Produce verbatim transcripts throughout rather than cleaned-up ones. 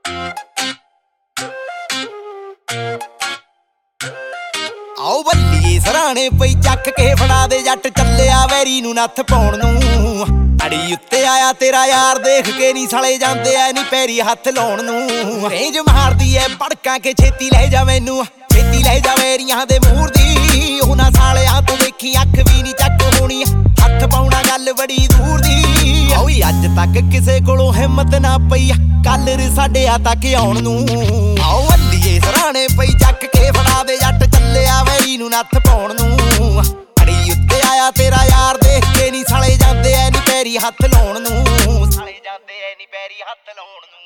आओ बल्लीए सराणे पई चक के फड़ा दे जट चलिया वैरी नूं नत्थ पाउण नूं। अड़ी उत्ते आया तेरा यार देख के नी साले जांदे ऐ नी पैरी हत्थ लाउण नूं। रेंज मारदी ऐ भड़कां के छेती लै जा मैनू, छेती लै जा वैरियां दे मूर दी। उन्हां सालियां तूं देखी अख भी नी चक होणी, हत्थ पाउणा गल बड़ी दूर दी। ओए अज तक किसे कोलों हिम्मत ना पई कलर साडे आ तक आउण नूं। आओ बल्लीए सराणे पई चक के फड़ा दे जट चलिया वैरी नूं नत्थ पाउण नूं। अड़ी उत्ते आया तेरा यार देख के नी साले जांदे ऐ नी पैरी हत्थ लाउण नूं। साले जांदे ऐ नी पैरी हत्थ लाउण नूं।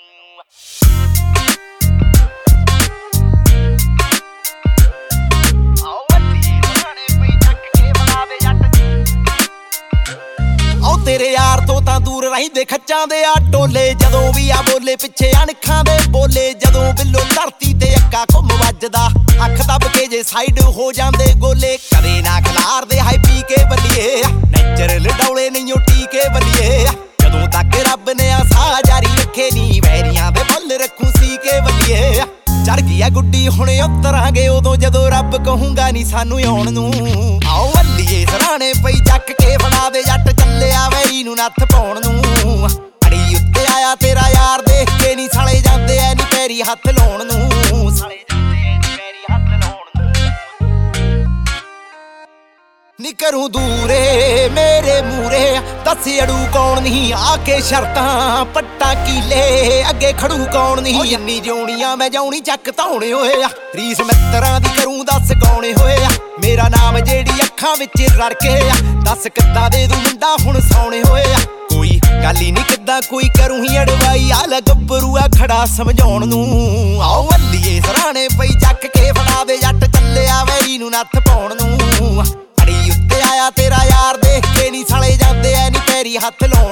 तेरे यार तो तां दूर रहिंदे खच्चां दे आ टोले, जदों भी आ बोले पिछे अणखां दे बोले। जदों बिल्लो धरती ते अक्का घुम वजदा अख दब के जे साइड हो जांदे गोले। कदे ना खलार दे हाई पी के बल्लीए, नेचुरल डौले नहीं टीके बल्लीए। जदों तक रब ने आ साह जारी रखे नी वैरियां दे बुल रखूं सी के बल्लीए। चढ़ गई गुड्डी हुणे उतरांगे उदों जदों रब कहूंगा नी सानू आउण नूं। आओ बल्लीए सराणे पई चक के फड़ा दे जट चलिया वैरी नूं नत्थ पाउण नूं। अड़ी उत्ते आया तेरा यार देख के नी साले जांदे ऐ नी पैरी हत्थ लाउण नूं। साले जांदे ऐ नी पैरी हत्थ लाउण नूं। नी करूं दूरे मेरे मूरे दस अड़ू कौन नहीं, आके शर्तां पट्टा कीले अगे खड़ू कौन नहीं। जिन्नी जिउणियां मैं जाउणी चक धौणे होए, रीस मित्तरां दी करूं दस कौणे होए। मेरा नाम जेड़ी अखां विच रड़के, दस किद्दां दे दूं मुंडा हुण सौणे होए। कोई गल ही नी किद्दां कोई करूं ही अड़वाई, आला गब्बरू आ खड़ा समझाउण नूं। आओ बल्लीए सराणे पई चक के फड़ा दे जट चलिया वैरी नूं नत्थ पाउण नूं। अड़ी उत्ते आया तेरा यार देख के नी साले जांदे ऐ नी पैरी हत्थ लाउण